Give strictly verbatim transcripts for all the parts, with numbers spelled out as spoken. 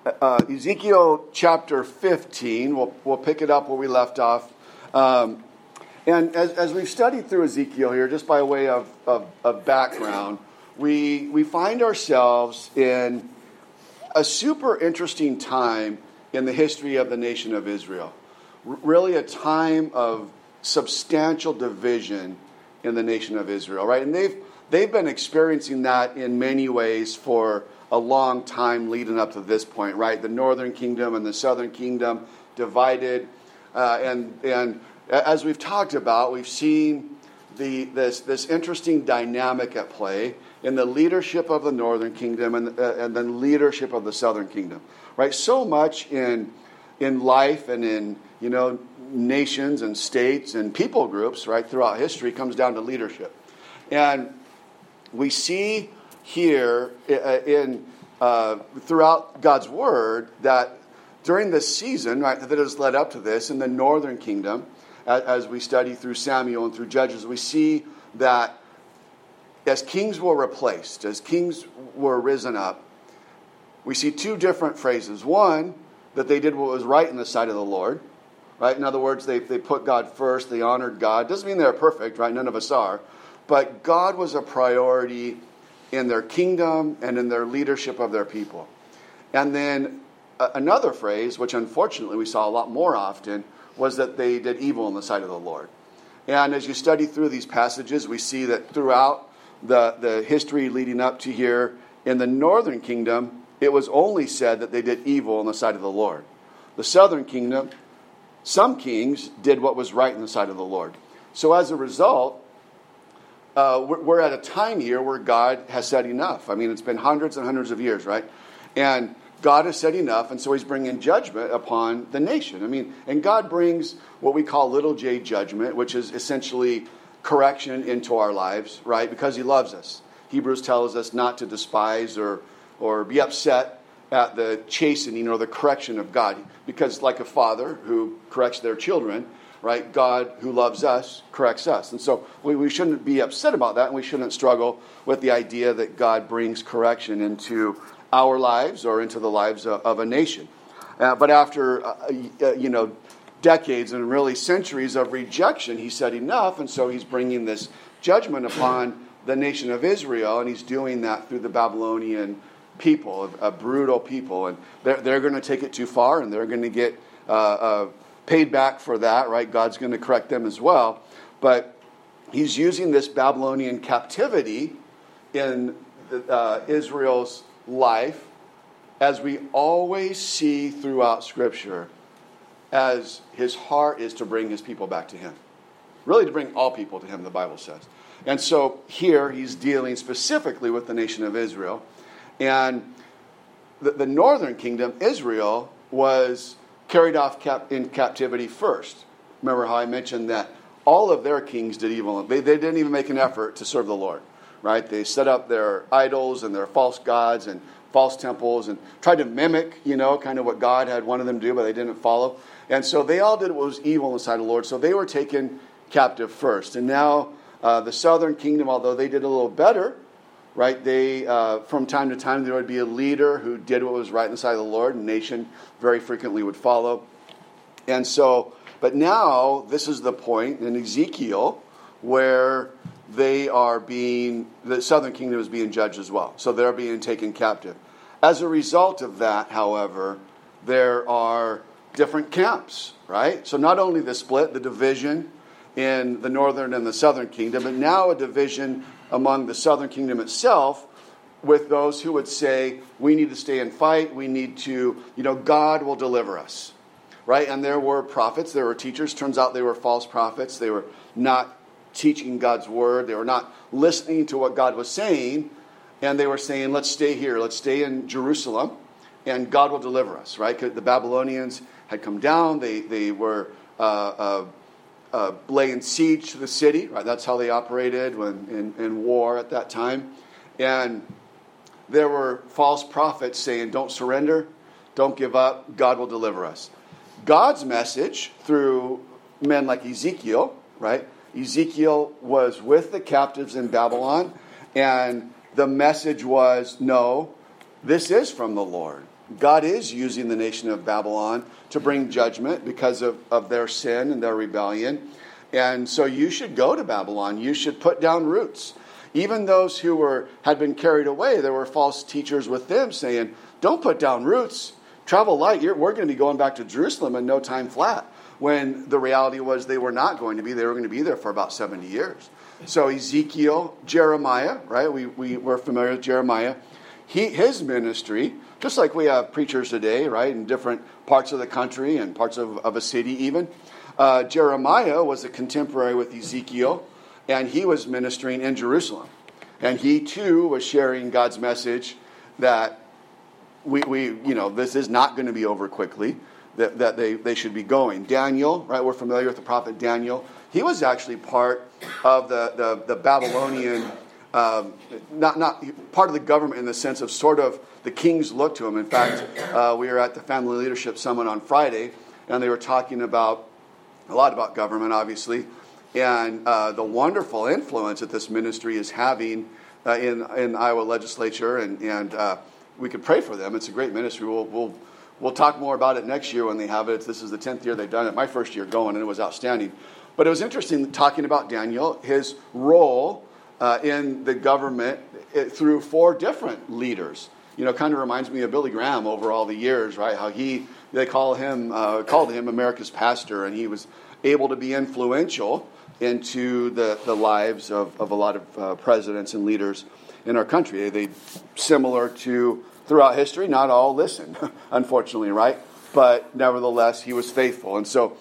uh, Ezekiel chapter fifteen. We'll, we'll pick it up where we left off. Um, and as, as we've studied through Ezekiel here, just by way of, of, of background, we, we find ourselves in a super interesting time in the history of the nation of Israel. R- really a time of substantial division in the nation of Israel, right? And they've they've been experiencing that in many ways for a long time leading up to this point, right? The northern kingdom and the southern kingdom divided, uh, and and as we've talked about, we've seen the this this interesting dynamic at play in the leadership of the northern kingdom and uh, and then leadership of the southern kingdom, right? So much in in life and in you know nations and states and people groups, right, throughout history comes down to leadership, and we see here in uh, throughout God's word that during this season, right, that has led up to this in the northern kingdom, as, as we study through Samuel and through Judges, we see that as kings were replaced, as kings were risen up, we see two different phrases. One, that they did what was right in the sight of the Lord, right? In other words, they, they put God first, they honored God. Doesn't mean they're perfect, right? None of us are. But God was a priority in their kingdom and in their leadership of their people. And then uh, another phrase, which unfortunately we saw a lot more often, was that they did evil in the sight of the Lord. And as you study through these passages, we see that throughout the, the history leading up to here, in the northern kingdom, it was only said that they did evil in the sight of the Lord. The southern kingdom, some kings did what was right in the sight of the Lord. So as a result, uh, we're, we're at a time here where God has said enough. I mean, it's been hundreds and hundreds of years, right? And God has said enough, and so he's bringing judgment upon the nation. I mean, and God brings what we call little j judgment, which is essentially correction into our lives, right? Because he loves us. Hebrews tells us not to despise or or be upset at the chastening or the correction of God. Because like a father who corrects their children, right, God who loves us corrects us. And so we, we shouldn't be upset about that, and we shouldn't struggle with the idea that God brings correction into our lives or into the lives of, of a nation. Uh, but after, uh, uh, you know, decades and really centuries of rejection, he said enough, and so he's bringing this judgment upon the nation of Israel, and he's doing that through the Babylonian people, a, a brutal people, and they're, they're going to take it too far, and they're going to get uh, uh, paid back for that, right? God's going to correct them as well. But he's using this Babylonian captivity in uh, Israel's life, as we always see throughout Scripture, as his heart is to bring his people back to him. Really to bring all people to him, the Bible says. And so here he's dealing specifically with the nation of Israel. And the, the northern kingdom, Israel, was carried off cap, in captivity first. Remember how I mentioned that all of their kings did evil. They, they didn't even make an effort to serve the Lord, right? They set up their idols and their false gods and false temples and tried to mimic, you know, kind of what God had wanted them to do, but they didn't follow. And so they all did what was evil in the sight of the Lord. So they were taken captive first. And now uh, the southern kingdom, although they did a little better, right? They, uh, from time to time, there would be a leader who did what was right in the sight of the Lord, and the nation very frequently would follow. And so, but now, this is the point in Ezekiel where they are being, the southern kingdom is being judged as well. So they're being taken captive. As a result of that, however, there are different camps, right? So not only the split, the division in the northern and the southern kingdom, but now a division among the southern kingdom itself, with those who would say, we need to stay and fight, we need to, you know, God will deliver us, right? And there were prophets, there were teachers. Turns out they were false prophets. They were not teaching God's word. They were not listening to what God was saying, and they were saying, let's stay here, let's stay in Jerusalem, and God will deliver us, right? Because the Babylonians had come down, they, they were uh, uh, Uh, laying siege to the city, right? That's how they operated when in, in war at that time. And there were false prophets saying, don't surrender, don't give up, God will deliver us. God's message through men like Ezekiel, right? Ezekiel was with the captives in Babylon, and the message was, no, this is from the Lord. God is using the nation of Babylon to bring judgment because of, of their sin and their rebellion. And so you should go to Babylon. You should put down roots. Even those who were had been carried away, there were false teachers with them saying, don't put down roots. Travel light. You're, we're going to be going back to Jerusalem in no time flat. When the reality was they were not going to be. They were going to be there for about seventy years. So Ezekiel, Jeremiah, right? We, we, we're familiar with Jeremiah. He, his ministry, just like we have preachers today, right, in different parts of the country and parts of, of a city even. Uh, Jeremiah was a contemporary with Ezekiel, and he was ministering in Jerusalem. And he, too, was sharing God's message that we, we you know, this is not going to be over quickly, that, that they, they should be going. Daniel, right, we're familiar with the prophet Daniel. He was actually part of the, the, the Babylonian, um, not, not part of the government in the sense of sort of the kings looked to him. In fact, uh, we were at the Family Leadership Summit on Friday, and they were talking about a lot about government, obviously, and uh, the wonderful influence that this ministry is having uh, in in Iowa legislature, and and uh, we could pray for them. It's a great ministry. We'll we'll we'll talk more about it next year when they have it. This is the tenth year they've done it. My first year going, and it was outstanding. But it was interesting talking about Daniel, his role uh, in the government it, through four different leaders. You know, kind of reminds me of Billy Graham over all the years, right? How he they call him uh, called him America's pastor, and he was able to be influential into the, the lives of, of a lot of uh, presidents and leaders in our country. They similar to throughout history, not all listened, unfortunately, right? But nevertheless, he was faithful. And so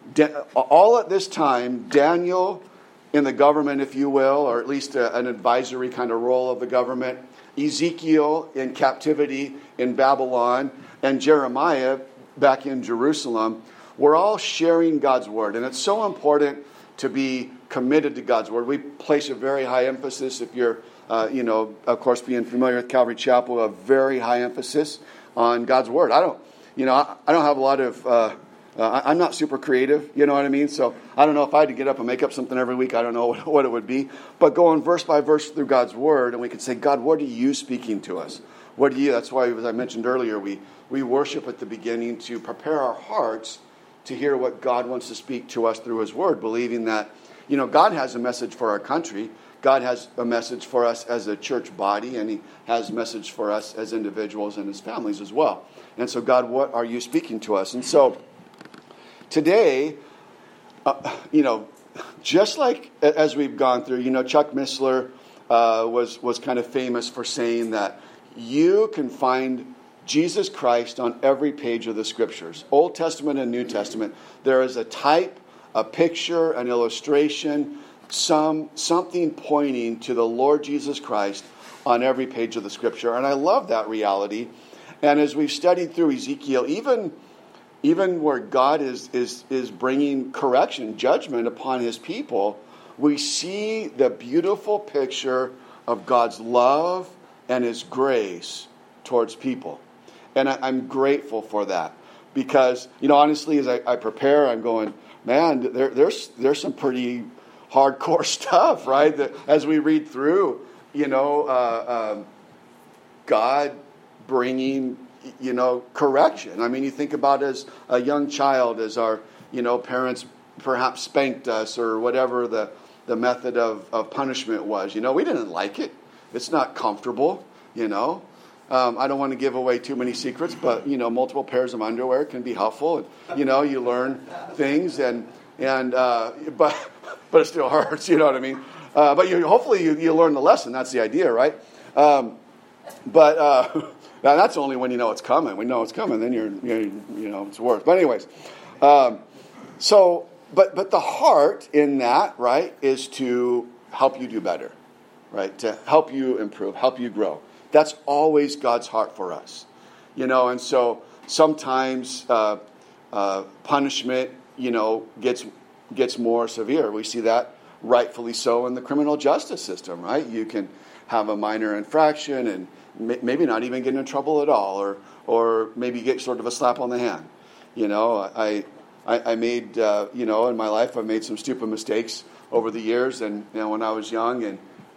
all at this time, Daniel in the government, if you will, or at least a, an advisory kind of role of the government, Ezekiel in captivity in Babylon, and Jeremiah back in Jerusalem, we're all sharing God's word. And it's so important to be committed to God's word. We place a very high emphasis, if you're, uh, you know, of course, being familiar with Calvary Chapel, a very high emphasis on God's word. I don't, you know, I, I don't have a lot of, uh, uh, I'm not super creative, you know what I mean? So I don't know if I had to get up and make up something every week. I don't know what, what it would be. But going verse by verse through God's word, and we could say, God, what are you speaking to us? What do you, that's why, as I mentioned earlier, we, we worship at the beginning to prepare our hearts to hear what God wants to speak to us through his word, believing that, you know, God has a message for our country. God has a message for us as a church body, and he has a message for us as individuals and as families as well. And so, God, what are you speaking to us? And so today, uh, you know, just like as we've gone through, you know, Chuck Missler uh, was, was kind of famous for saying that you can find Jesus Christ on every page of the Scriptures, Old Testament and New Testament. There is a type, a picture, an illustration, some something pointing to the Lord Jesus Christ on every page of the Scripture. And I love that reality. And as we've studied through Ezekiel, even, even where God is, is, is bringing correction, judgment upon his people, we see the beautiful picture of God's love and his grace towards people. And I, I'm grateful for that because, you know, honestly, as I, I prepare, I'm going, man, there, there's there's some pretty hardcore stuff, right? That as we read through, you know, uh, um, God bringing, you know, correction. I mean, you think about as a young child, as our, you know, parents perhaps spanked us or whatever the, the method of, of punishment was. You know, we didn't like it. It's not comfortable, you know. Um, I don't want to give away too many secrets, but, you know, multiple pairs of underwear can be helpful. And, you know, you learn things, and, and uh, but but it still hurts, you know what I mean? Uh, but you hopefully you, you learn the lesson. That's the idea, right? Um, but uh, that's only when you know it's coming. When you know it's coming, then you're, you're you know, it's worse. But anyways, um, so, but but the heart in that, right, is to help you do better, right? To help you improve, help you grow. That's always God's heart for us, you know. And so sometimes uh, uh, punishment, you know, gets gets more severe. We see that rightfully so in the criminal justice system, right? You can have a minor infraction and may, maybe not even get in trouble at all, or or maybe get sort of a slap on the hand. You know, I I, I made uh, you know in my life I've made some stupid mistakes over the years, and you know when I was young and.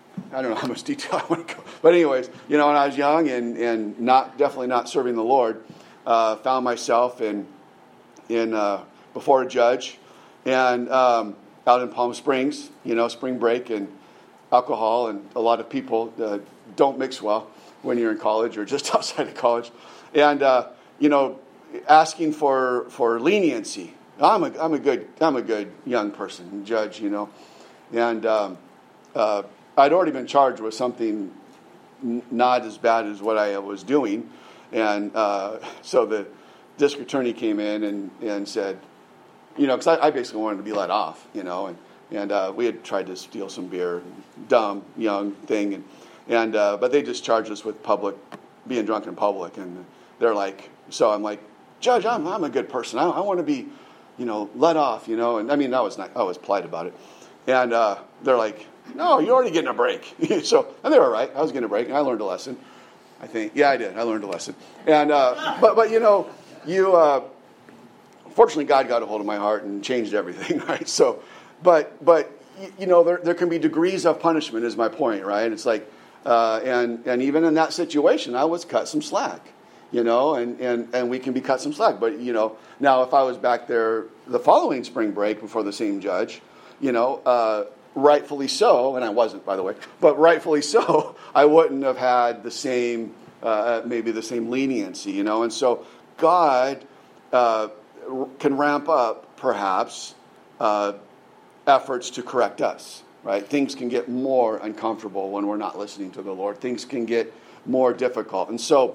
I don't know how much detail I want to go. But anyways, you know, when I was young and, and not definitely not serving the Lord, uh, found myself in in uh, before a judge and um, out in Palm Springs, you know, spring break, and alcohol and a lot of people uh, don't mix well when you're in college or just outside of college. And, uh, you know, asking for, for leniency. I'm a, I'm a good, I'm a good young person, judge, you know. And um, uh, I'd already been charged with something n- not as bad as what I was doing. And uh, so the district attorney came in and, and said, you know, because I, I basically wanted to be let off, you know, and, and uh, we had tried to steal some beer, dumb, young thing, and, and uh, but they just charged us with public, being drunk in public, and they're like, so I'm like, Judge, I'm I'm a good person, I, I want to be, you know, let off, you know, and I mean, I was not, I was polite about it, and uh, they're like, no, you're already getting a break, so, and they were right, I was getting a break, and I learned a lesson, I think, yeah, I did, I learned a lesson, and, uh, but, but, you know, you, uh, fortunately, God got a hold of my heart and changed everything, right, so, but, but, you know, there there can be degrees of punishment is my point, right? It's like, uh, and and even in that situation, I was cut some slack, you know, and, and, and we can be cut some slack. But, you know, now if I was back there the following spring break before the same judge, you know, uh, rightfully so, and I wasn't, by the way, but rightfully so, I wouldn't have had the same, uh, maybe the same leniency, you know. And so God uh, can ramp up, perhaps, uh, efforts to correct us, right? Things can get more uncomfortable when we're not listening to the Lord. Things can get more difficult. And so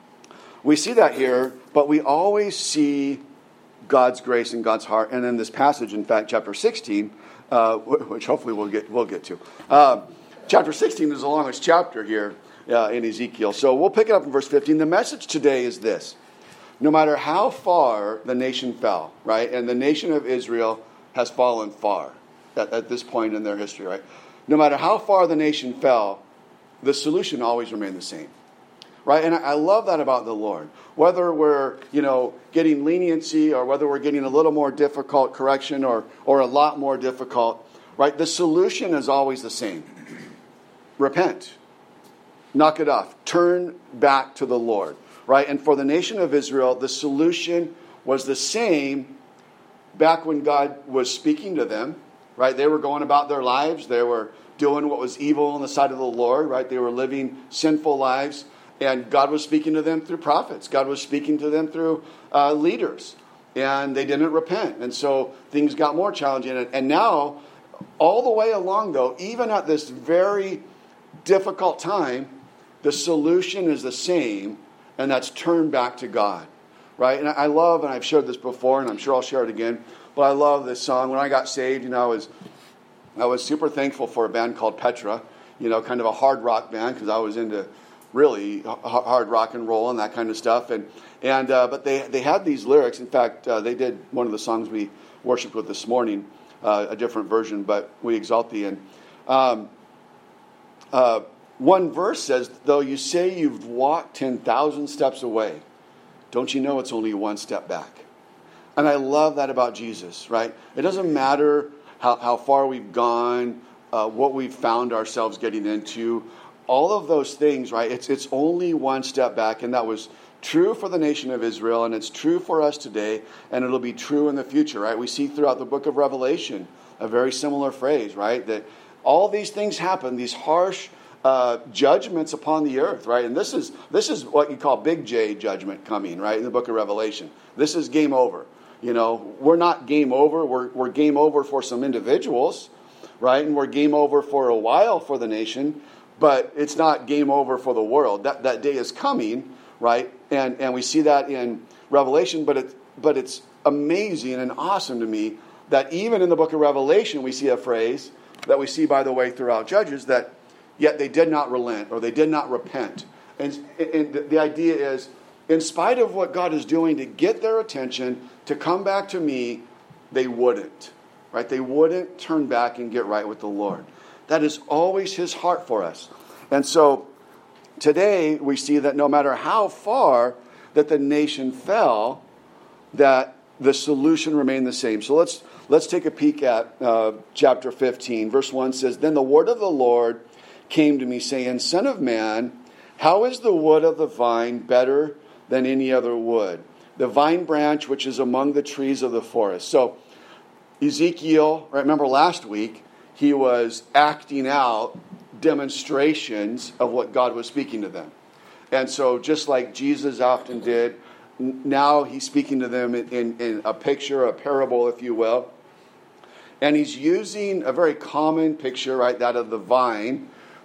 we see that here, but we always see God's grace and God's heart. And in this passage, in fact, chapter sixteen, uh, which hopefully we'll get we'll get to. Uh, chapter sixteen is the longest chapter here uh, in Ezekiel. So we'll pick it up in verse fifteen. The message today is this. No matter how far the nation fell, right? And the nation of Israel has fallen far at, at this point in their history, right? No matter how far the nation fell, the solution always remained the same, right? And I, I love that about the Lord. Whether we're, you know, getting leniency or whether we're getting a little more difficult correction or or a lot more difficult, right? The solution is always the same. Repent. Knock it off. Turn back to the Lord, right? And for the nation of Israel, the solution was the same back when God was speaking to them, right? They were going about their lives. They were doing what was evil in the sight of the Lord, right? They were living sinful lives. And God was speaking to them through prophets. God was speaking to them through uh, leaders. And they didn't repent. And so things got more challenging. And now, all the way along, though, even at this very difficult time, the solution is the same, and that's turn back to God. Right? And I love, and I've shared this before, and I'm sure I'll share it again, but I love this song. When I got saved, you know, I was, I was super thankful for a band called Petra, you know, kind of a hard rock band, because I was into really hard rock and roll and that kind of stuff. And and uh, but they, they had these lyrics. In fact, uh, they did one of the songs we worshiped with this morning, uh, a different version, but We Exalt Thee. And um, uh, one verse says, though you say you've walked ten thousand steps away, don't you know it's only one step back? And I love that about Jesus, right? It doesn't matter how, how far we've gone, uh, what we've found ourselves getting into, all of those things, right? It's it's only one step back, and that was true for the nation of Israel, and it's true for us today, and it'll be true in the future, right? We see throughout the book of Revelation a very similar phrase, right? That all these things happen, these harsh Uh, judgments upon the earth, right? And this is this is what you call big J judgment coming, right? In the book of Revelation. This is game over. You know, we're not game over. We're we're game over for some individuals, right? And we're game over for a while for the nation, but it's not game over for the world. That that day is coming, right? And and we see that in Revelation, but it but it's amazing and awesome to me that even in the book of Revelation we see a phrase that we see, by the way, throughout Judges, that yet they did not relent, or they did not repent. And, and the idea is, in spite of what God is doing to get their attention, to come back to me, they wouldn't. Right? They wouldn't turn back and get right with the Lord. That is always his heart for us. And so today we see that no matter how far that the nation fell, that the solution remained the same. So let's let's take a peek at uh, chapter fifteen. Verse one says, Then the word of the Lord came to me, saying, Son of man, how is the wood of the vine better than any other wood? The vine branch which is among the trees of the forest. So Ezekiel, right, remember last week, he was acting out demonstrations of what God was speaking to them. And so just like Jesus often did, now he's speaking to them in, in, in a picture, a parable, if you will. And he's using a very common picture, right, that of the vine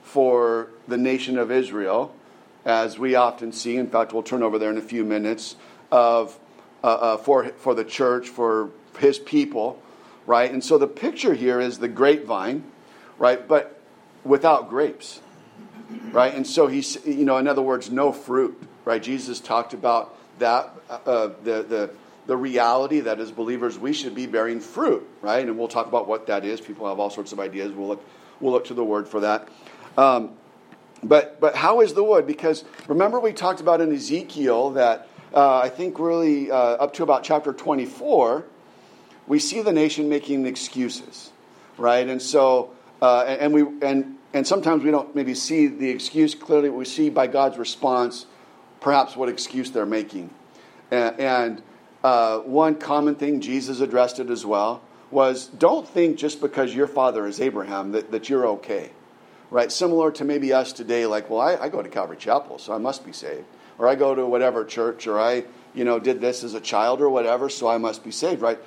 for the nation of Israel, as we often see. In fact, we'll turn over there in a few minutes, of uh, uh, for, for the church, for his people, right? And so the picture here is the grapevine, right, but without grapes, right? And so he's, you know, in other words, no fruit, right? Jesus talked about that, uh, the the the reality that as believers we should be bearing fruit, right? And we'll talk about what that is. People have all sorts of ideas. We'll look we'll look to the word for that. Um, but but how is the wood? Because remember we talked about in Ezekiel that uh, I think really uh, up to about chapter twenty-four, we see the nation making excuses, right? And so uh, and, and we and and sometimes we don't maybe see the excuse clearly. We see by God's response, perhaps what excuse they're making. And, and uh, one common thing, Jesus addressed it as well, was don't think just because your father is Abraham that, that you're okay. Right? Similar to maybe us today, like, well, I, I go to Calvary Chapel, so I must be saved. Or I go to whatever church, or I, you know, did this as a child or whatever, so I must be saved, right?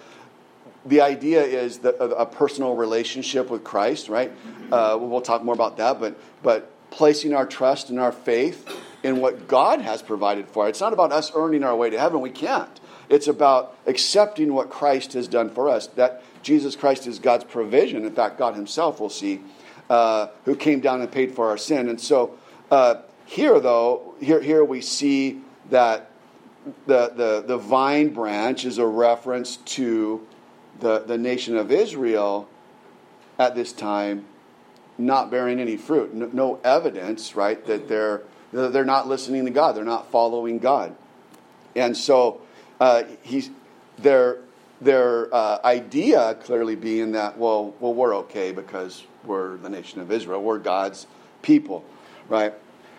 The idea is that a, a personal relationship with Christ, right? Uh, we'll talk more about that, but but placing our trust and our faith in what God has provided for us. It's not about us earning our way to heaven. We can't. It's about accepting what Christ has done for us. That Jesus Christ is God's provision. In fact, God himself, we'll see, uh, who came down and paid for our sin. And so uh, here, though, here here we see that the, the, the vine branch is a reference to the, the nation of Israel at this time not bearing any fruit. No, no evidence, right, that they're They're not listening to God. They're not following God. And so uh, he's, their, their uh, idea clearly being that, well, well, we're okay because we're the nation of Israel. We're God's people, right?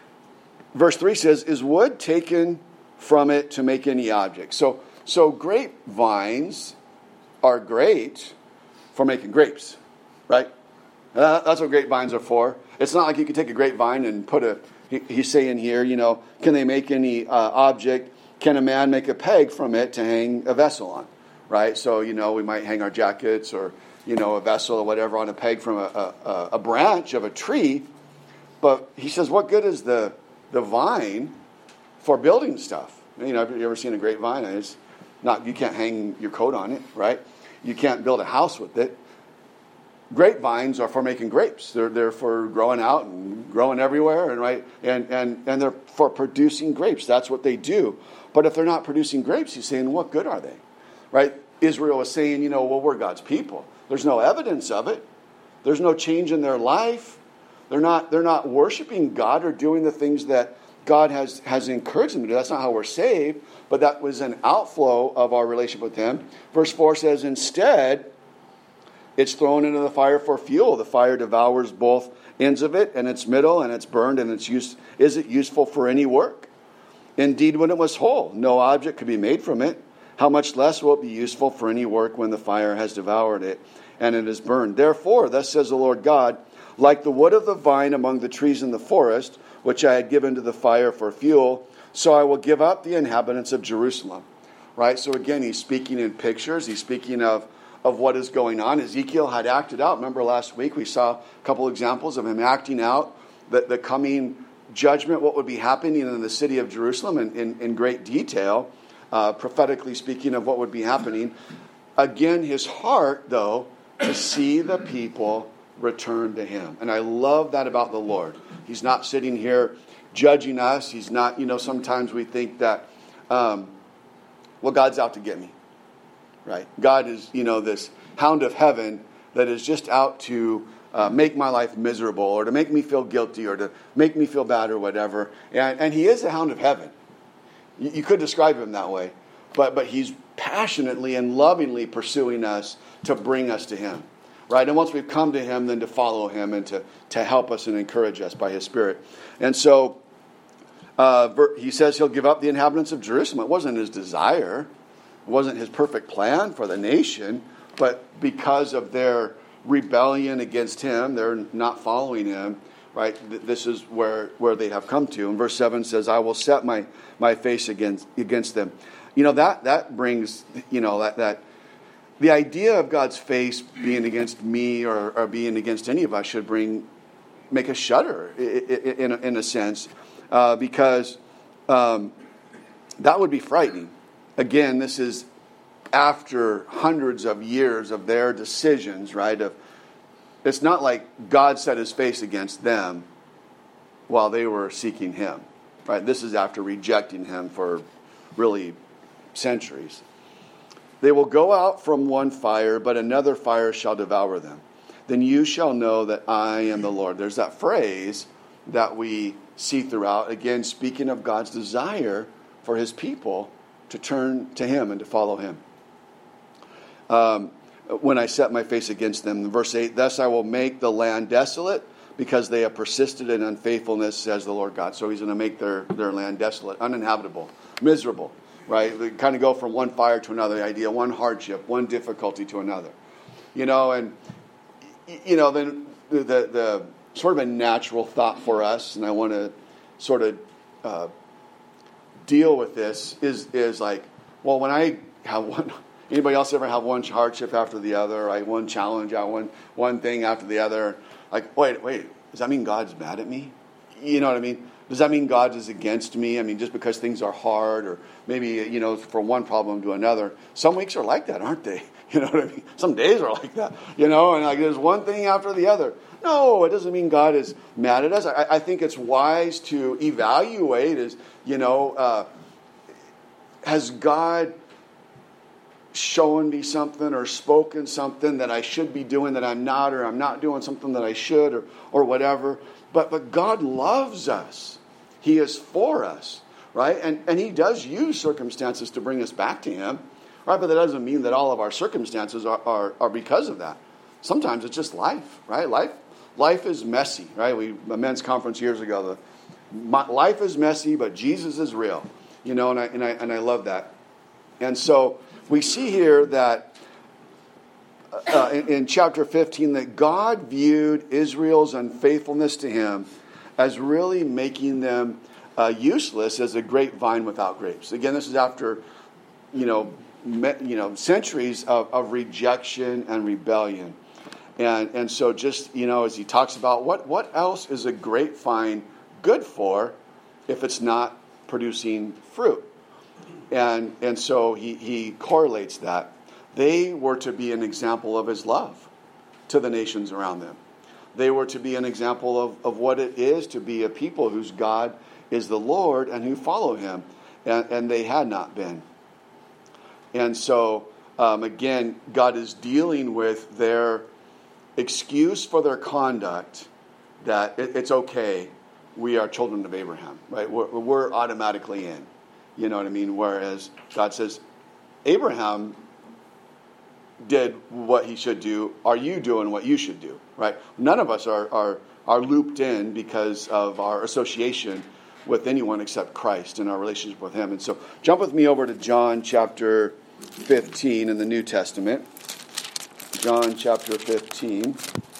Verse three says, is wood taken from it to make any object? So, so grapevines are great for making grapes, right? Uh, that's what grapevines are for. It's not like you can take a grapevine and put a He's saying here, you know, can they make any uh, object? Can a man make a peg from it to hang a vessel on? Right? So, you know, we might hang our jackets or, you know, a vessel or whatever on a peg from a, a, a branch of a tree. But he says, what good is the the vine for building stuff? You know, have you ever seen a grapevine? It's not, you can't hang your coat on it, right? You can't build a house with it. Grapevines are for making grapes. They're they're for growing out and growing everywhere, and right and and and they're for producing grapes. That's what they do. But if they're not producing grapes, he's saying, what good are they? Right? Israel was saying, you know, well, we're God's people. There's no evidence of it. There's no change in their life. They're not they're not worshiping God or doing the things that God has has encouraged them to do. That's not how we're saved, but that was an outflow of our relationship with Him. Verse four says, instead, it's thrown into the fire for fuel. The fire devours both ends of it and its middle, and it's burned, and it's use, is it useful for any work? Indeed, when it was whole, no object could be made from it. How much less will it be useful for any work when the fire has devoured it and it is burned? Therefore, thus says the Lord God, like the wood of the vine among the trees in the forest, which I had given to the fire for fuel, so I will give up the inhabitants of Jerusalem. Right? So again, he's speaking in pictures. He's speaking of of what is going on. Ezekiel had acted out. Remember last week we saw a couple examples of him acting out the, the coming judgment, what would be happening in the city of Jerusalem in, in, in great detail, uh, prophetically speaking of what would be happening. Again, his heart, though, to see the people return to him. And I love that about the Lord. He's not sitting here judging us. He's not, you know, sometimes we think that, um, well, God's out to get me. Right? God is, you know, this hound of heaven that is just out to uh, make my life miserable or to make me feel guilty or to make me feel bad or whatever. And, and he is the hound of heaven. You, you could describe him that way. But, but he's passionately and lovingly pursuing us to bring us to him. right? And once we've come to him, then to follow him and to, to help us and encourage us by his Spirit. And so uh, he says he'll give up the inhabitants of Jerusalem. It wasn't his desire. It wasn't his perfect plan for the nation. But because of their rebellion against him, they're not following him, right? This is where, where they have come to. And verse seven says, I will set my, my face against, against them. You know, that, that brings, you know, that, that the idea of God's face being against me or, or being against any of us should bring, make us shudder in, in, in a sense, uh, because um, that would be frightening. Again, this is after hundreds of years of their decisions, right? Of, it's not like God set his face against them while they were seeking him, right? This is after rejecting him for really centuries. They will go out from one fire, but another fire shall devour them. Then you shall know that I am the Lord. There's that phrase that we see throughout, again, speaking of God's desire for his people to turn to him and to follow him. Um, when I set my face against them. Verse eight, thus I will make the land desolate because they have persisted in unfaithfulness, says the Lord God. So he's going to make their, their land desolate, uninhabitable, miserable, right? They kind of go from one fire to another, the idea, one hardship, one difficulty to another. You know, and, you know, then the, the, the sort of a natural thought for us, and I want to sort of uh, deal with this, is, is like, well, when I have one... Anybody else ever have one hardship after the other, right? One challenge, one one thing after the other. Like, wait, wait, does that mean God's mad at me? You know what I mean? Does that mean God is against me? I mean, just because things are hard, or maybe, you know, from one problem to another. Some weeks are like that, aren't they? You know what I mean? Some days are like that, you know, and like there's one thing after the other. No, it doesn't mean God is mad at us. I, I think it's wise to evaluate, is, you know, uh, has God shown me something or spoken something that I should be doing that I'm not, or I'm not doing something that I should, or or whatever. But but God loves us. He is for us, right? And and he does use circumstances to bring us back to him, right? But that doesn't mean that all of our circumstances are, are, are because of that. Sometimes it's just life, right? Life life is messy, right? We a men's conference years ago, the my, life is messy, but Jesus is real. You know, and I and I and I love that. And so we see here that uh, in, in chapter fifteen that God viewed Israel's unfaithfulness to him as really making them uh, useless as a grapevine without grapes. Again, this is after, you know, me, you know, centuries of, of rejection and rebellion. And and so just, you know, as he talks about what, what else is a grapevine good for if it's not producing fruit? And and so he, he correlates that. They were to be an example of his love to the nations around them. They were to be an example of, of what it is to be a people whose God is the Lord and who follow him. And, and they had not been. And so, um, again, God is dealing with their excuse for their conduct that it, it's okay. We are children of Abraham, right? We're, we're automatically in. You know what I mean? Whereas God says, Abraham did what he should do. Are you doing what you should do? Right? None of us are, are, are looped in because of our association with anyone except Christ and our relationship with him. And so jump with me over to John chapter fifteen in the New Testament. John chapter fifteen.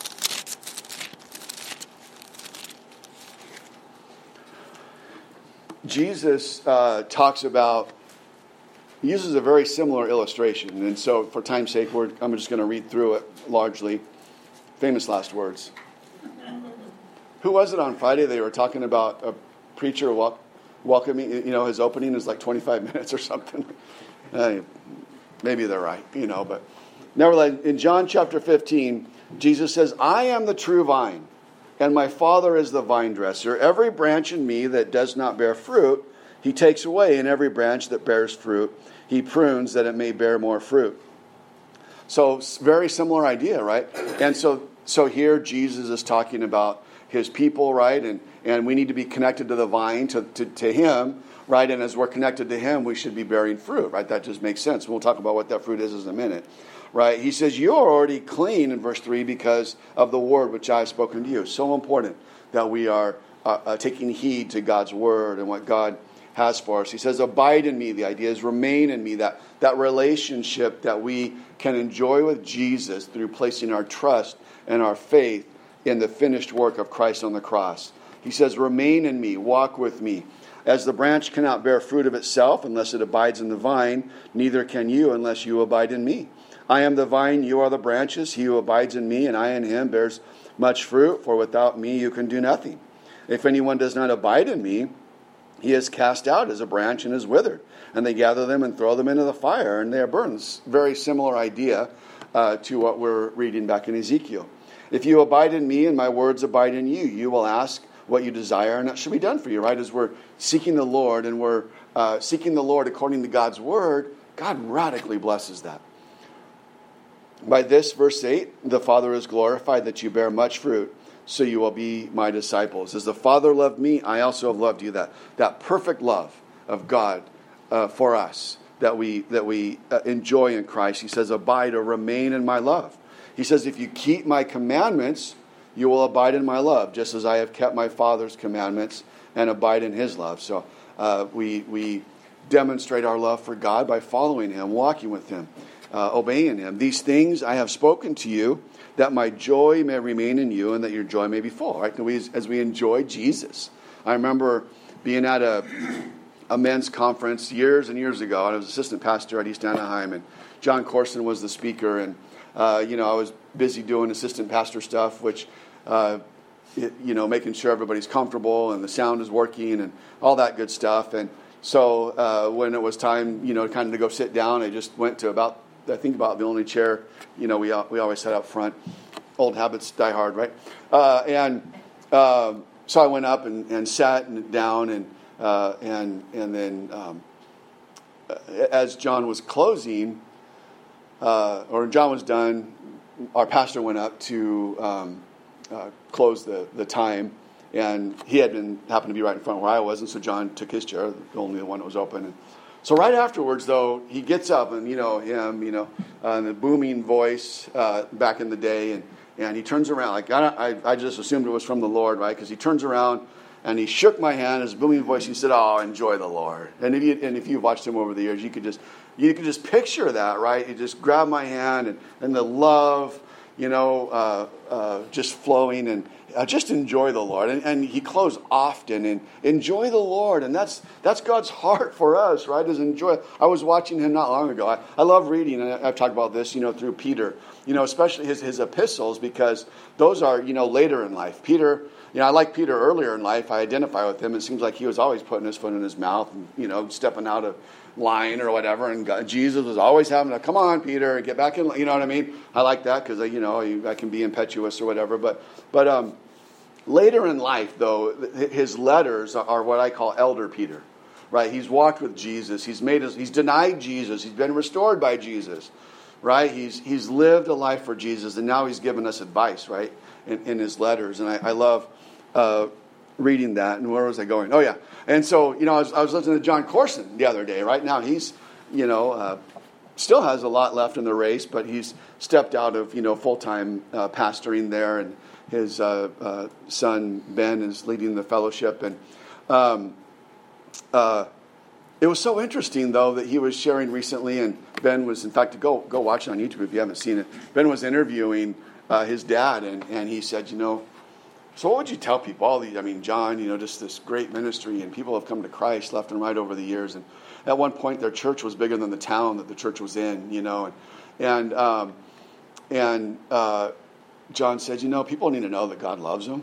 Jesus uh, talks about, he uses a very similar illustration. And so for time's sake, we're, I'm just going to read through it largely. Famous last words. Who was it on Friday? They were talking about a preacher wel- welcoming, you know, his opening is like twenty-five minutes or something. Uh, maybe they're right, you know, but nevertheless, in John chapter fifteen, Jesus says, I am the true vine, and my Father is the vine dresser. Every branch in me that does not bear fruit, he takes away, and every branch that bears fruit, he prunes that it may bear more fruit. So, very similar idea, right? And so, so here Jesus is talking about his people, right? And and we need to be connected to the vine, to, to, to him, right? And as we're connected to him, we should be bearing fruit, right? That just makes sense. We'll talk about what that fruit is in a minute, right? He says, you are already clean in verse three because of the word which I have spoken to you. So important that we are uh, uh, taking heed to God's word and what God has for us. He says, abide in me. The idea is remain in me. That, that relationship that we can enjoy with Jesus through placing our trust and our faith in the finished work of Christ on the cross. He says, remain in me, walk with me. As the branch cannot bear fruit of itself unless it abides in the vine, neither can you unless you abide in me. I am the vine, you are the branches. He who abides in me and I in him bears much fruit, for without me you can do nothing. If anyone does not abide in me, he is cast out as a branch and is withered. And they gather them and throw them into the fire, and they are burned. It's a very similar idea uh, to what we're reading back in Ezekiel. If you abide in me and my words abide in you, you will ask what you desire, and that should be done for you, right? As we're seeking the Lord and we're uh, seeking the Lord according to God's word, God radically blesses that. By this, verse eight, the Father is glorified that you bear much fruit, so you will be my disciples. As the Father loved me, I also have loved you. That, that perfect love of God uh, for us that we, that we uh, enjoy in Christ. He says, abide or remain in my love. He says, if you keep my commandments, you will abide in my love, just as I have kept my Father's commandments and abide in his love. So uh, we, we demonstrate our love for God by following him, walking with him, uh, obeying him. These things I have spoken to you, that my joy may remain in you and that your joy may be full. Right? We, as we enjoy Jesus. I remember being at a, a men's conference years and years ago, and I was assistant pastor at East Anaheim, and John Corson was the speaker, and uh, you know, I was busy doing assistant pastor stuff, which, uh, it, you know, making sure everybody's comfortable and the sound is working and all that good stuff. And so uh, when it was time, you know, kind of to go sit down, I just went to about, I think about the only chair, you know, we we always sat up front. Old habits die hard, right? Uh, and um, so I went up and, and sat down, and uh, and and then um, as John was closing, uh, or John was done, our pastor went up to um, uh, close the, the time, and he had been happened to be right in front where I was, and so John took his chair, the only one that was open. And so right afterwards, though, he gets up, and you know him, you know, uh, the booming voice uh, back in the day, and, and he turns around. Like I, I, I just assumed it was from the Lord, right? Because he turns around and he shook my hand. His booming voice. He said, "Oh, enjoy the Lord." And if you and if you've watched him over the years, you could just you could just picture that, right? He just grabbed my hand, and, and the love, you know, uh, uh, just flowing, and uh, just enjoy the Lord. And, and he closed often, and enjoy the Lord. And that's that's God's heart for us, right? Is enjoy. I was watching him not long ago. I, I love reading, and I've talked about this, you know, through Peter, you know, especially his, his epistles, because those are, you know, later in life. Peter, you know, I like Peter earlier in life. I identify with him. It seems like he was always putting his foot in his mouth, and, you know, stepping out of line or whatever, and God, Jesus was always having to, come on, Peter, get back in, you know what I mean? I like that because, you know, I can be impetuous or whatever, but but um, later in life, though, his letters are what I call elder Peter, right? He's walked with Jesus, he's made his, he's denied Jesus, he's been restored by Jesus, right? He's he's lived a life for Jesus, and now he's given us advice, right, in, in his letters, and I, I love uh, reading that. And where was I going? Oh, yeah. And so, you know, I was, I was listening to John Corson the other day. Right now, he's, you know, uh, still has a lot left in the race, but he's stepped out of, you know, full-time uh, pastoring there, and his uh, uh, son, Ben, is leading the fellowship. And um, uh, it was so interesting, though, that he was sharing recently, and Ben was, in fact, go go watch it on YouTube if you haven't seen it. Ben was interviewing uh, his dad, and, and he said, you know, so what would you tell people? All these, I mean, John, you know, just this great ministry, and people have come to Christ left and right over the years. And at one point, their church was bigger than the town that the church was in, you know. And and um, and uh, John said, you know, people need to know that God loves them.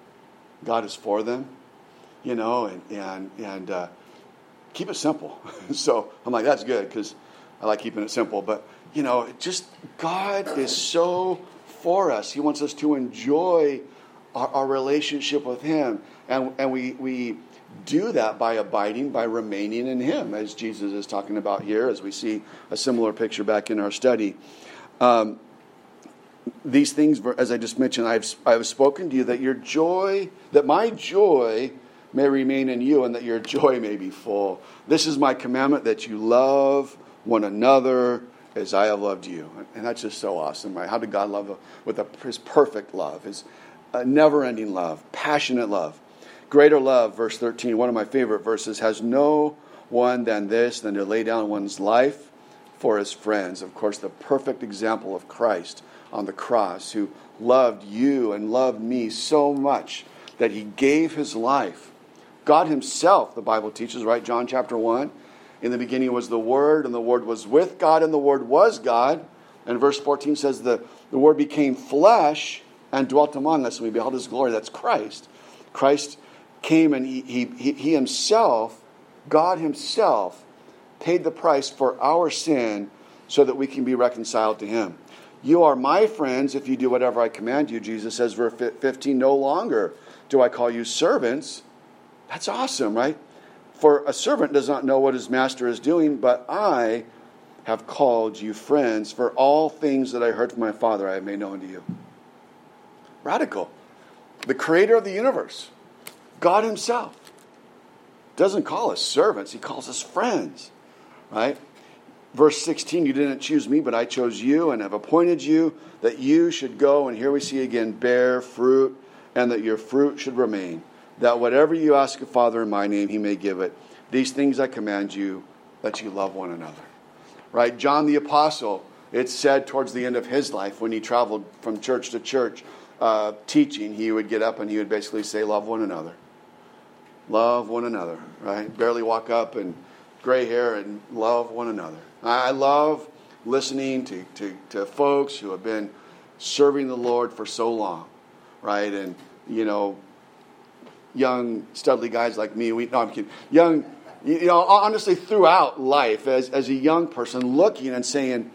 God is for them, you know, and and and uh, keep it simple. So I'm like, that's good, because I like keeping it simple. But you know, just God is so for us. He wants us to enjoy Our, our relationship with him, and and we we do that by abiding, by remaining in him, as Jesus is talking about here, as we see a similar picture back in our study. Um, these things, as I just mentioned, I've I have spoken to you that your joy, that my joy may remain in you, and that your joy may be full. This is my commandment, that you love one another as I have loved you. And that's just so awesome, right? How did God love with a, his perfect love, his uh, never-ending love, passionate love. Greater love, verse thirteen, one of my favorite verses, has no one than this, than to lay down one's life for his friends. Of course, the perfect example of Christ on the cross, who loved you and loved me so much that he gave his life. God himself, the Bible teaches, right? John chapter one, in the beginning was the Word, and the Word was with God, and the Word was God. And verse fourteen says the, the Word became flesh and dwelt among us, and we beheld his glory. That's Christ. Christ came and he, he, he, he himself, God himself, paid the price for our sin so that we can be reconciled to him. You are my friends if you do whatever I command you, Jesus says, verse fifteen, no longer do I call you servants. That's awesome, right? For a servant does not know what his master is doing, but I have called you friends, for all things that I heard from my Father I have made known to you. Radical. The creator of the universe, God himself, doesn't call us servants, he calls us friends, right? Verse sixteen, you didn't choose me, but I chose you and have appointed you that you should go, and here we see again, bear fruit, and that your fruit should remain, that whatever you ask the Father in my name, he may give it. These things I command you, that you love one another. Right? John the Apostle, it's said towards the end of his life, when he traveled from church to church uh, teaching, he would get up and he would basically say, love one another. Love one another, right? Barely walk up and gray hair and love one another. I love listening to, to, to folks who have been serving the Lord for so long, right? And, you know, young, studly guys like me, we, no, I'm kidding. Young, you know, honestly, throughout life, as, as a young person, looking and saying,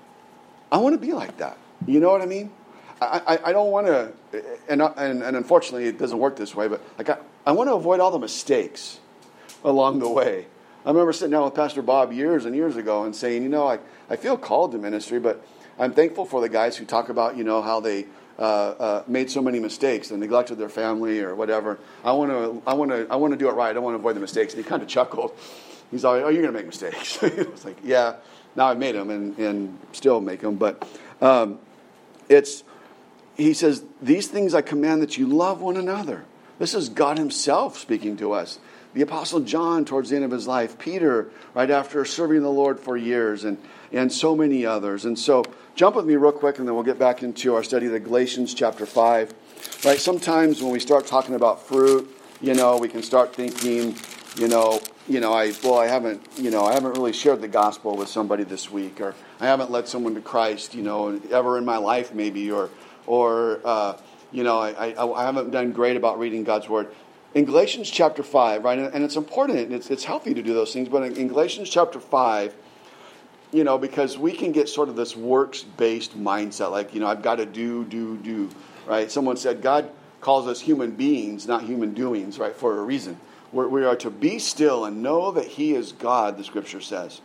I want to be like that. You know what I mean? I, I, I don't want to, and, and and unfortunately, it doesn't work this way, but like I, I want to avoid all the mistakes along the way. I remember sitting down with Pastor Bob years and years ago and saying, you know, I, I feel called to ministry, but I'm thankful for the guys who talk about, you know, how they uh, uh, made so many mistakes and neglected their family or whatever. I want to, I want to, I want to do it right. I want to avoid the mistakes. And he kind of chuckled. He's like, oh, you're going to make mistakes. I was like, yeah, now I've made them and, and still make them. But um, it's, he says, these things I command, that you love one another. This is God himself speaking to us. The Apostle John towards the end of his life, Peter right after serving the Lord for years, and, and so many others. And so jump with me real quick and then we'll get back into our study of the Galatians chapter five. Right? Sometimes when we start talking about fruit, you know, we can start thinking, you know, you know, I well I haven't, you know, I haven't really shared the gospel with somebody this week, or I haven't led someone to Christ, you know, ever in my life maybe, or or uh, you know, I, I I haven't done great about reading God's word. In Galatians chapter five, right, and it's important, and it's, it's healthy to do those things, but in, in Galatians chapter five, you know, because we can get sort of this works-based mindset, like, you know, I've got to do, do, do, right? Someone said God calls us human beings, not human doings, right, for a reason. We're, we are to be still and know that he is God, the scripture says.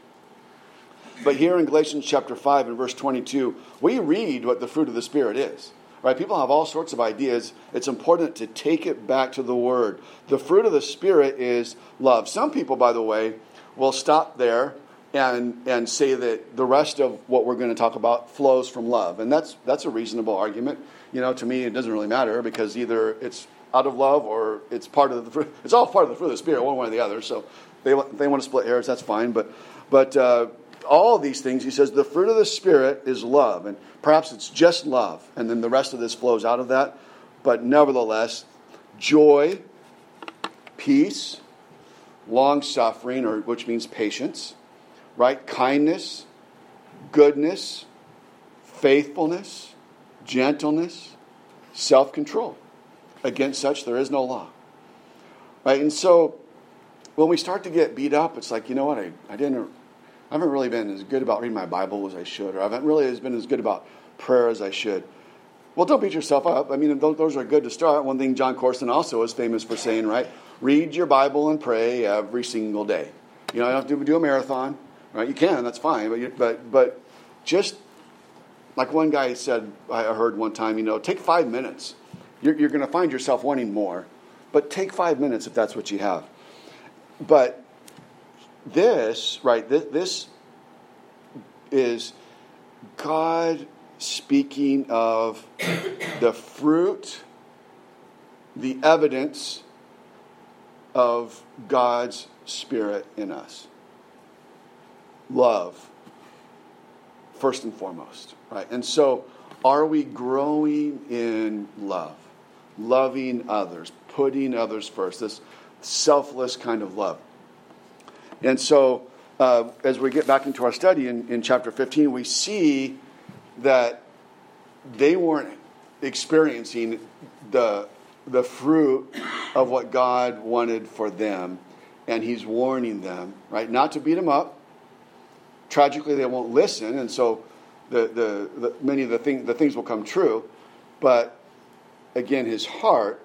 But here in Galatians chapter five and verse twenty-two, we read what the fruit of the Spirit is. Right? People have all sorts of ideas. It's important to take it back to the Word. The fruit of the Spirit is love. Some people, by the way, will stop there and and say that the rest of what we're going to talk about flows from love. And that's that's a reasonable argument. You know, to me, it doesn't really matter, because either it's out of love or it's part of the fruit. It's all part of the fruit of the Spirit, one way or the other. So they they want to split hairs, that's fine. But but uh, all of these things, he says, the fruit of the Spirit is love. And perhaps it's just love, and then the rest of this flows out of that. But nevertheless, joy, peace, long-suffering, or which means patience, right? Kindness, goodness, faithfulness, gentleness, self-control. Against such there is no law. Right? And so when we start to get beat up, it's like, you know what, I, I didn't... I haven't really been as good about reading my Bible as I should, or I haven't really been as good about prayer as I should. Well, don't beat yourself up. I mean, those are good to start. One thing John Corson also is famous for saying, right? Read your Bible and pray every single day. You know, you don't have to do a marathon, right? You can, that's fine, but you, but but just like one guy said, I heard one time, you know, take five minutes. You're, you're going to find yourself wanting more, but take five minutes if that's what you have. But this, right, this, this is God speaking of the fruit, the evidence of God's Spirit in us. Love, first and foremost, right? And so, are we growing in love? Loving others, putting others first, this selfless kind of love. And so, uh, as we get back into our study in, in chapter fifteen, we see that they weren't experiencing the the fruit of what God wanted for them, and He's warning them, right, not to beat them up. Tragically, they won't listen, and so the the, the many of the thing the things will come true. But again, His heart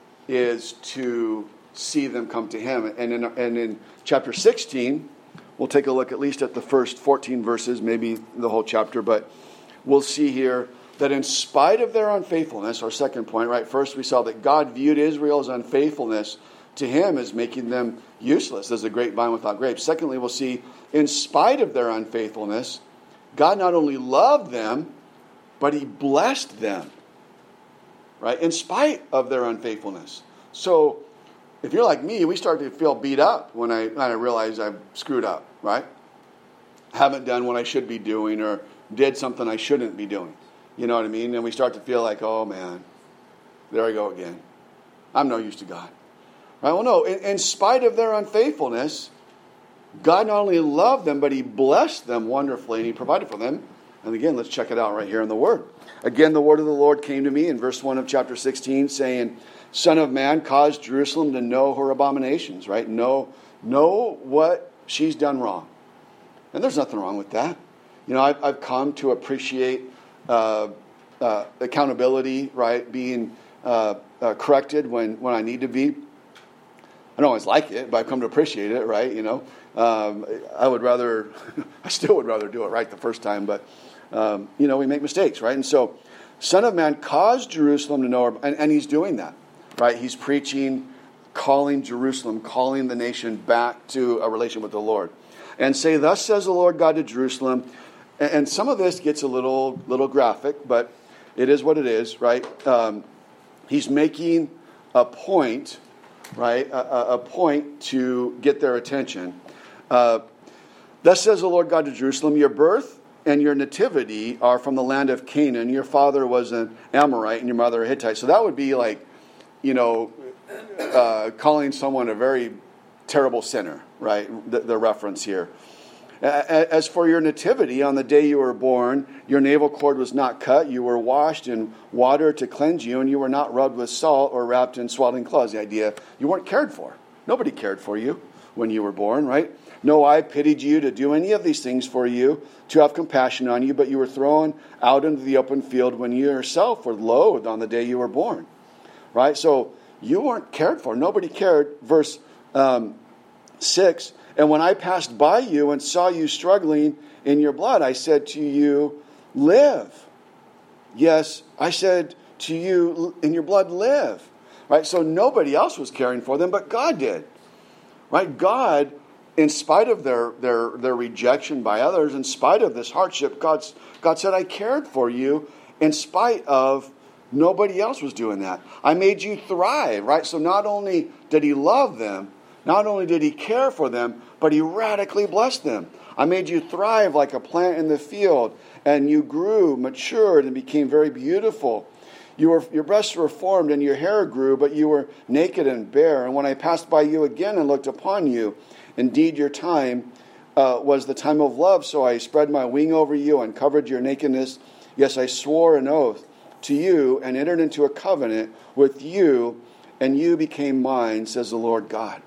is to see them come to Him, and in and in chapter sixteen, we'll take a look at least at the first fourteen verses, maybe the whole chapter, but we'll see here that in spite of their unfaithfulness, our second point, right? First, we saw that God viewed Israel's unfaithfulness to Him as making them useless, as a grapevine without grapes. Secondly, we'll see, in spite of their unfaithfulness, God not only loved them, but He blessed them, right? In spite of their unfaithfulness. So, if you're like me, we start to feel beat up when I, when I realize I've screwed up, right? Haven't done what I should be doing, or did something I shouldn't be doing. You know what I mean? And we start to feel like, oh man, there I go again. I'm no use to God. Right? Well, no, in, in spite of their unfaithfulness, God not only loved them, but He blessed them wonderfully, and He provided for them. And again, let's check it out right here in the Word. Again, the word of the Lord came to me in verse one of chapter sixteen, saying, Son of man, cause Jerusalem to know her abominations, right? Know, know what she's done wrong. And there's nothing wrong with that. You know, I've, I've come to appreciate uh, uh, accountability, right? Being uh, uh, corrected when, when I need to be. I don't always like it, but I've come to appreciate it, right? You know, um, I would rather, I still would rather do it right the first time, but, um, you know, we make mistakes, right? And so, Son of man, cause Jerusalem to know her, and, and He's doing that, right? He's preaching, calling Jerusalem, calling the nation back to a relation with the Lord. And say, thus says the Lord God to Jerusalem. And, and some of this gets a little, little graphic, but it is what it is, right? Um, he's making a point, right? A, a point to get their attention. Uh, thus says the Lord God to Jerusalem, your birth and your nativity are from the land of Canaan. Your father was an Amorite and your mother a Hittite. So that would be like, you know, uh, calling someone a very terrible sinner, right? The, the reference here. As for your nativity, on the day you were born, your navel cord was not cut. You were washed in water to cleanse you, and you were not rubbed with salt or wrapped in swaddling clothes. The idea, you weren't cared for. Nobody cared for you when you were born, right? No eye pitied you to do any of these things for you, to have compassion on you, but you were thrown out into the open field when you yourself were loathed on the day you were born, right? So you weren't cared for. Nobody cared. Verse um, six, and when I passed by you and saw you struggling in your blood, I said to you, live. Yes, I said to you, in your blood, live. Right? So nobody else was caring for them, but God did. Right? God, in spite of their, their, their rejection by others, in spite of this hardship, God's, God said, I cared for you in spite of nobody else was doing that. I made you thrive, right? So not only did He love them, not only did He care for them, but He radically blessed them. I made you thrive like a plant in the field, and you grew, matured, and became very beautiful. You were, your breasts were formed, and your hair grew, but you were naked and bare. And when I passed by you again and looked upon you, indeed your time uh, was the time of love, so I spread my wing over you and covered your nakedness. Yes, I swore an oath to you and entered into a covenant with you, and you became mine, says the Lord God.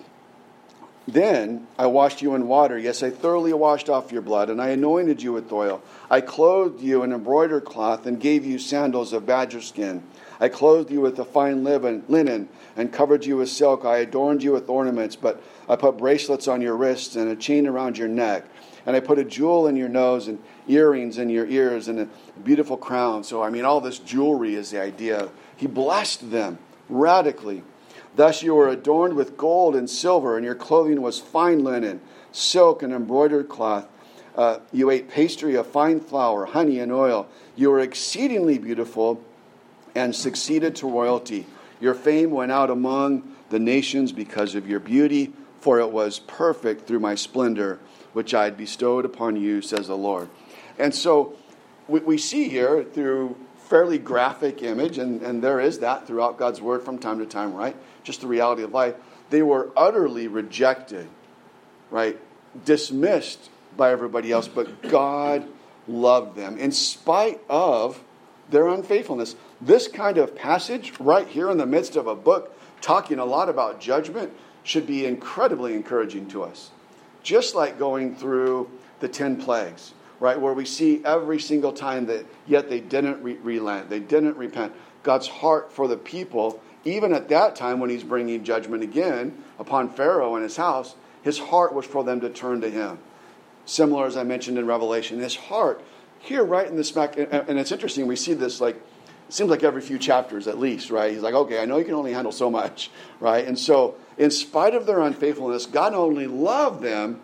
Then I washed you in water. Yes, I thoroughly washed off your blood, and I anointed you with oil. I clothed you in embroidered cloth and gave you sandals of badger skin. I clothed you with the fine linen and covered you with silk. I adorned you with ornaments, but I put bracelets on your wrists and a chain around your neck. And I put a jewel in your nose and earrings in your ears and a beautiful crown. So, I mean, all this jewelry is the idea. He blessed them radically. Thus you were adorned with gold and silver, and your clothing was fine linen, silk, and embroidered cloth. Uh, you ate pastry of fine flour, honey, and oil. You were exceedingly beautiful and succeeded to royalty. Your fame went out among the nations because of your beauty, for it was perfect through my splendor, which I had bestowed upon you, says the Lord. And so we, we see here through fairly graphic image, and, and there is that throughout God's word from time to time, right? Just the reality of life. They were utterly rejected, right? Dismissed by everybody else, but God loved them in spite of their unfaithfulness. This kind of passage right here in the midst of a book talking a lot about judgment should be incredibly encouraging to us. Just like going through the ten plagues, right? Where we see every single time that yet they didn't re- relent. They didn't repent. God's heart for the people, even at that time when he's bringing judgment again upon Pharaoh and his house, his heart was for them to turn to him. Similar, as I mentioned in Revelation, his heart here right in the smack. And it's interesting, we see this like, it seems like every few chapters at least, right? He's like, okay, I know you can only handle so much, right? And so in spite of their unfaithfulness, God not only loved them,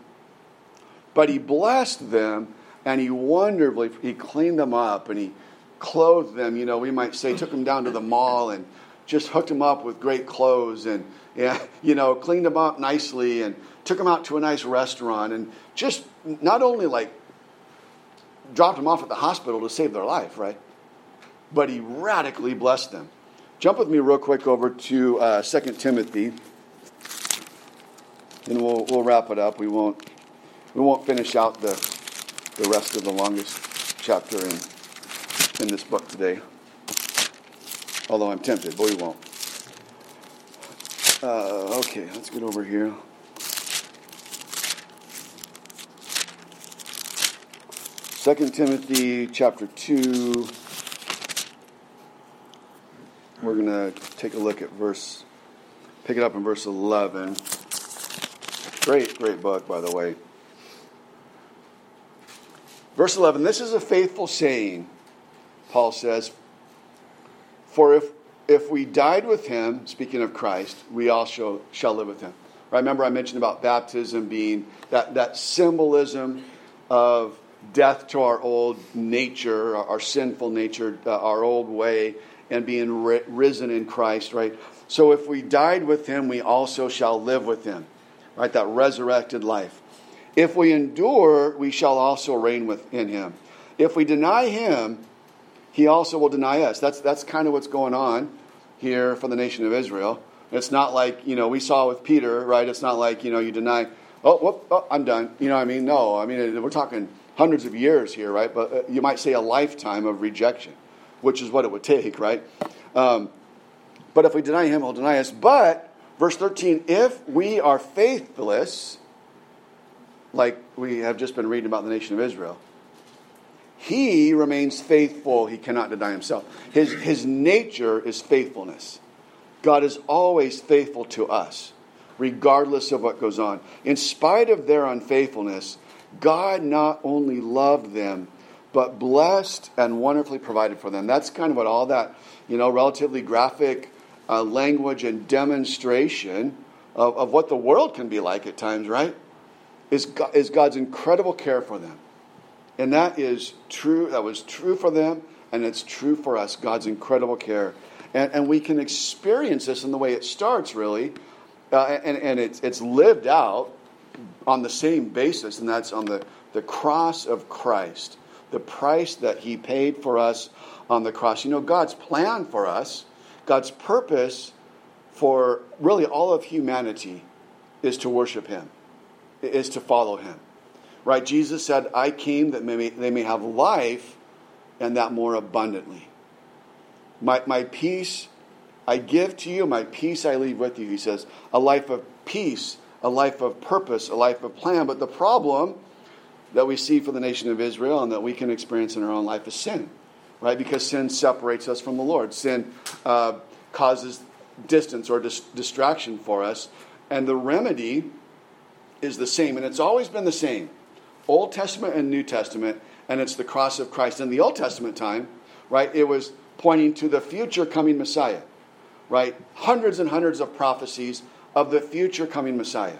but he blessed them, and he wonderfully, he cleaned them up, and he clothed them. You know, we might say took them down to the mall and just hooked them up with great clothes and, yeah, you know, cleaned them up nicely and took them out to a nice restaurant and just not only like dropped them off at the hospital to save their life, right? But he radically blessed them. Jump with me real quick over to uh, Second Timothy, and we'll we'll wrap it up. We won't we won't finish out the the rest of the longest chapter in in this book today. Although I'm tempted, but we won't. Uh, okay, let's get over here. Second Timothy chapter two. We're going to take a look at verse, pick it up in verse eleven. Great, great book, by the way. Verse eleven, this is a faithful saying, Paul says, for if if we died with him, speaking of Christ, we also shall live with him. Right? Remember I mentioned about baptism being that, that symbolism of death to our old nature, our, our sinful nature, uh, our old way, and being ri- risen in Christ, right? So if we died with him, we also shall live with him, right? That resurrected life. If we endure, we shall also reign within him. If we deny him, he also will deny us. That's that's kind of what's going on here for the nation of Israel. It's not like, you know, we saw with Peter, right? It's not like, you know, you deny, oh, whoop, oh I'm done. You know what I mean? No, I mean, we're talking hundreds of years here, right? But you might say a lifetime of rejection, which is what it would take, right? Um, but if we deny him, he'll deny us. But, verse thirteen, if we are faithless, like we have just been reading about the nation of Israel, he remains faithful. He cannot deny himself. His, his nature is faithfulness. God is always faithful to us, regardless of what goes on. In spite of their unfaithfulness, God not only loved them, but blessed and wonderfully provided for them. That's kind of what all that, you know, relatively graphic uh, language and demonstration of, of what the world can be like at times, right? Is, God, is God's incredible care for them. And that is true, that was true for them, and it's true for us, God's incredible care. And, and we can experience this in the way it starts, really, uh, and, and it's, it's lived out on the same basis, and that's on the, the cross of Christ. The price that he paid for us on the cross. You know, God's plan for us, God's purpose for really all of humanity is to worship him, is to follow him. Right? Jesus said, I came that may, they may have life and that more abundantly. My, my peace I give to you, my peace I leave with you. He says, a life of peace, a life of purpose, a life of plan. But the problem that we see for the nation of Israel and that we can experience in our own life is sin. right? Because sin separates us from the Lord. Sin uh, causes distance or dis- distraction for us. And the remedy is the same. And it's always been the same. Old Testament and New Testament. And it's the cross of Christ. In the Old Testament time, right, it was pointing to the future coming Messiah. Right? Hundreds and hundreds of prophecies of the future coming Messiah.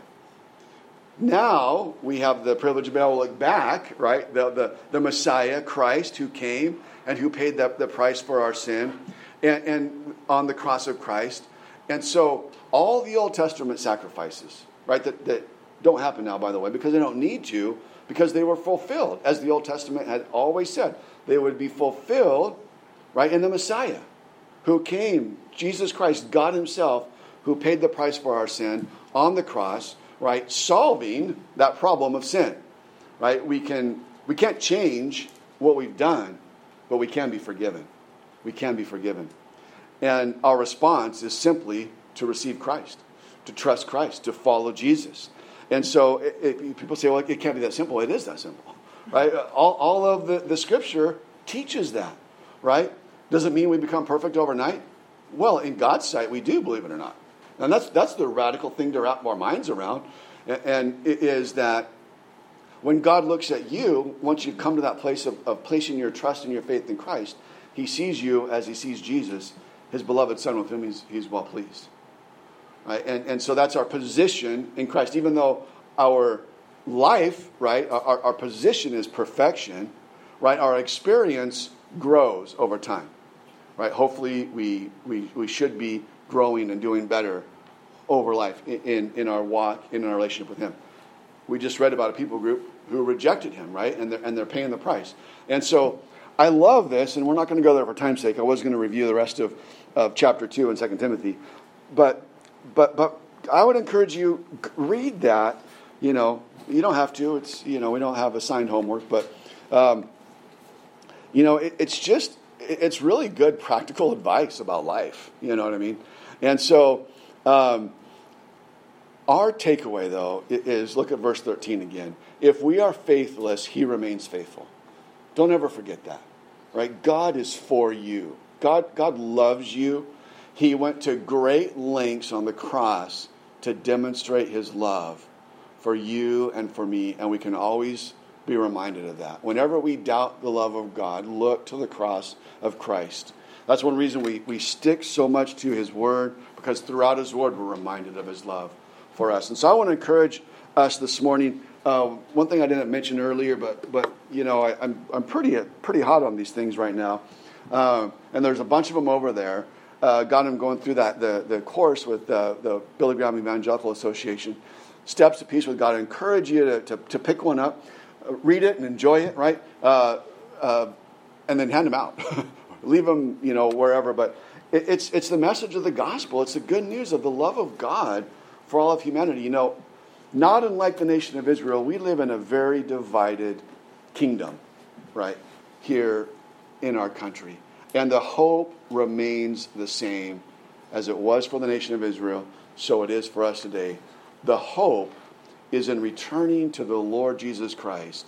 Now we have the privilege of being able to look back, right? The, the, the Messiah, Christ, who came and who paid the, the price for our sin, and, and on the cross of Christ. And so all the Old Testament sacrifices, right, that, that don't happen now, by the way, because they don't need to, because they were fulfilled, as the Old Testament had always said. They would be fulfilled, right, in the Messiah, who came, Jesus Christ, God himself, who paid the price for our sin on the cross, right, solving that problem of sin, right? We can, we can't change what we've done, but we can be forgiven. We can be forgiven. And our response is simply to receive Christ, to trust Christ, to follow Jesus. And so it, it, people say, well, it can't be that simple. It is that simple, right? All, all of the, the Scripture teaches that, right? Does it mean we become perfect overnight? Well, in God's sight, we do, believe it or not. And that's that's the radical thing to wrap our minds around. And it is that when God looks at you, once you've come to that place of, of placing your trust and your faith in Christ, he sees you as he sees Jesus, his beloved Son, with whom he's, he's well pleased. Right? And, and so that's our position in Christ. Even though our life, right, our, our position is perfection, right, our experience grows over time. Right? Hopefully we, we, we should be growing and doing better over life in, in, in our walk, in our relationship with him. We just read about a people group who rejected him, right? And they're, and they're paying the price. And so I love this, and we're not going to go there for time's sake. I was going to review the rest of, of chapter two in Second Timothy. But but but I would encourage you, read that. You know, you don't have to. It's, you know, we don't have assigned homework. But, um, you know, it, it's just, it's really good practical advice about life. You know what I mean? And so um, our takeaway, though, is look at verse thirteen again. If we are faithless, he remains faithful. Don't ever forget that. Right? God is for you. God, God loves you. He went to great lengths on the cross to demonstrate his love for you and for me. And we can always be reminded of that. Whenever we doubt the love of God, look to the cross of Christ. That's one reason we, we stick so much to his word, because throughout his word we're reminded of his love for us. And so I want to encourage us this morning. Uh, one thing I didn't mention earlier, but but you know I, I'm I'm pretty pretty hot on these things right now, uh, and there's a bunch of them over there. Uh, got him going through that the the course with uh, the Billy Graham Evangelical Association, Steps to Peace with God. I encourage you to to, to pick one up, uh, read it and enjoy it, right? Uh, uh, and then hand them out. Leave them, you know, wherever. But it, it's it's the message of the gospel. It's the good news of the love of God for all of humanity. You know, not unlike the nation of Israel, we live in a very divided kingdom, right, here in our country. And the hope remains the same as it was for the nation of Israel, so it is for us today. The hope is in returning to the Lord Jesus Christ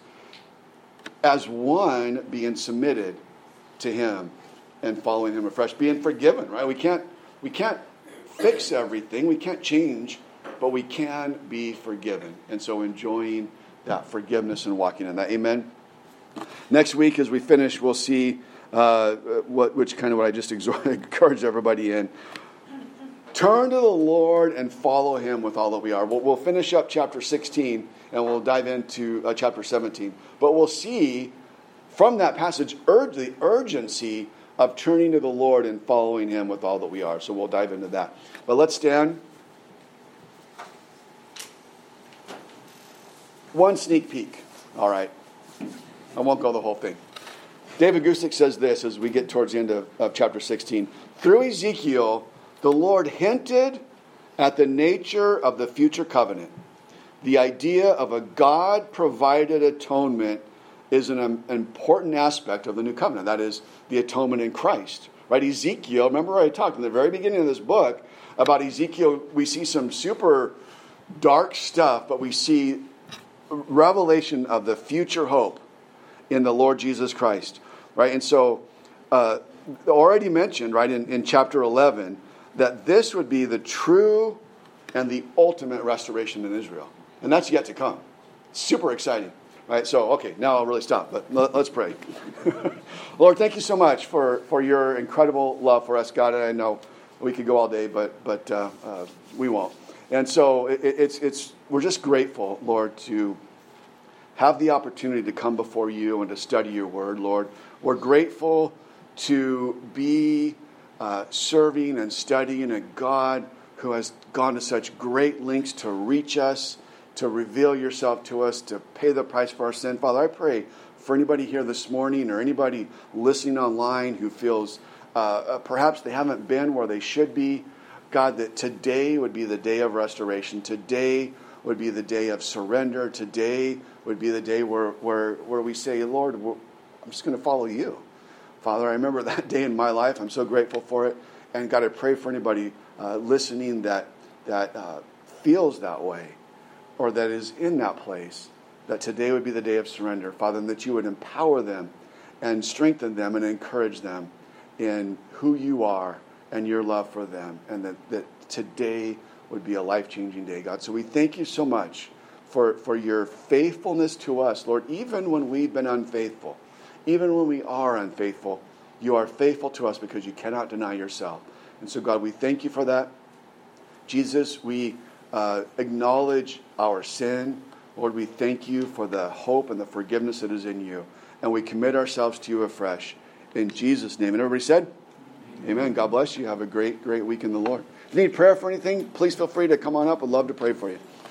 as one being submitted to him and following him afresh, being forgiven, right? We can't we can't fix everything, we can't change, but we can be forgiven. And so enjoying that forgiveness and walking in that. Amen. Next week, as we finish, we'll see uh, what which kind of what I just exhort, encourage everybody in. Turn to the Lord and follow him with all that we are. We'll, we'll finish up chapter sixteen and we'll dive into uh, chapter seventeen. But we'll see from that passage urge, the urgency of turning to the Lord and following him with all that we are. So we'll dive into that. But let's stand. One sneak peek. All right. I won't go the whole thing. David Gusick says this as we get towards the end of, of chapter sixteen. Through Ezekiel, the Lord hinted at the nature of the future covenant. The idea of a God-provided atonement is an um, important aspect of the new covenant. That is, the atonement in Christ. Right? Ezekiel, remember I talked in the very beginning of this book about Ezekiel. We see some super dark stuff, but we see revelation of the future hope in the Lord Jesus Christ. Right? And so uh, already mentioned, right, in, in chapter eleven, that this would be the true and the ultimate restoration in Israel. And that's yet to come. Super exciting. Right, so, okay, now I'll really stop, but let's pray. Lord, thank you so much for, for your incredible love for us, God. And I know we could go all day, but but uh, uh, we won't. And so it, it's it's we're just grateful, Lord, to have the opportunity to come before you and to study your word, Lord. We're grateful to be uh, serving and studying a God who has gone to such great lengths to reach us, to reveal yourself to us, to pay the price for our sin. Father, I pray for anybody here this morning or anybody listening online who feels uh, perhaps they haven't been where they should be, God, that today would be the day of restoration. Today would be the day of surrender. Today would be the day where, where, where we say, Lord, I'm just going to follow you. Father, I remember that day in my life. I'm so grateful for it. And God, I pray for anybody uh, listening that, that uh, feels that way, or that is in that place, that today would be the day of surrender, Father, and that you would empower them and strengthen them and encourage them in who you are and your love for them, and that, that today would be a life-changing day, God. So we thank you so much for, for your faithfulness to us, Lord, even when we've been unfaithful, even when we are unfaithful, you are faithful to us because you cannot deny yourself. And so, God, we thank you for that. Jesus, we uh, acknowledge our sin. Lord, we thank you for the hope and the forgiveness that is in you. And we commit ourselves to you afresh. In Jesus' name. And everybody said, amen. Amen. God bless you. Have a great, great week in the Lord. If you need prayer for anything, please feel free to come on up. I'd love to pray for you.